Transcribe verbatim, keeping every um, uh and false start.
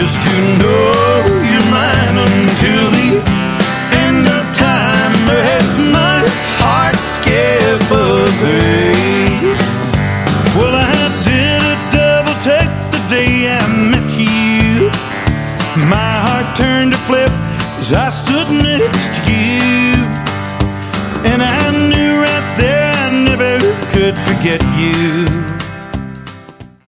just to know you're mine until the end of time. As my heart skipped a beat. Well, I did a double take the day I met you. My heart turned to flip as I stood next to